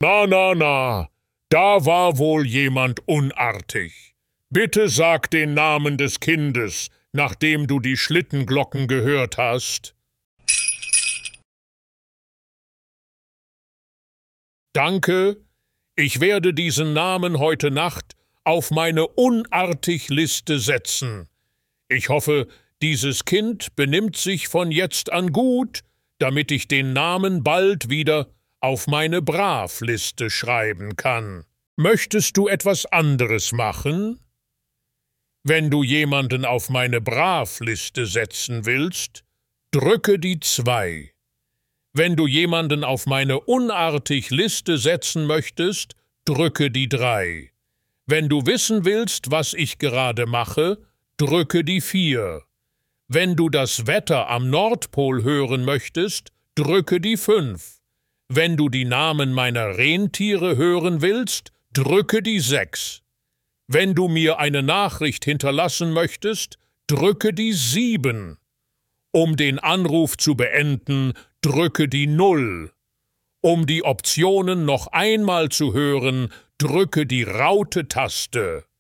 Na, da war wohl jemand unartig. Bitte sag den Namen des Kindes, nachdem du die Schlittenglocken gehört hast. Danke, ich werde diesen Namen heute Nacht auf meine Unartig-Liste setzen. Ich hoffe, dieses Kind benimmt sich von jetzt an gut, damit ich den Namen bald wieder auf meine Brav-Liste schreiben kann. Möchtest du etwas anderes machen? Wenn du jemanden auf meine Brav-Liste setzen willst, drücke die 2. Wenn du jemanden auf meine Unartig-Liste setzen möchtest, drücke die 3. Wenn du wissen willst, was ich gerade mache, drücke die 4. Wenn du das Wetter am Nordpol hören möchtest, drücke die 5. Wenn du die Namen meiner Rentiere hören willst, drücke die 6. Wenn du mir eine Nachricht hinterlassen möchtest, drücke die 7. Um den Anruf zu beenden, drücke die 0. Um die Optionen noch einmal zu hören, drücke die Raute-Taste.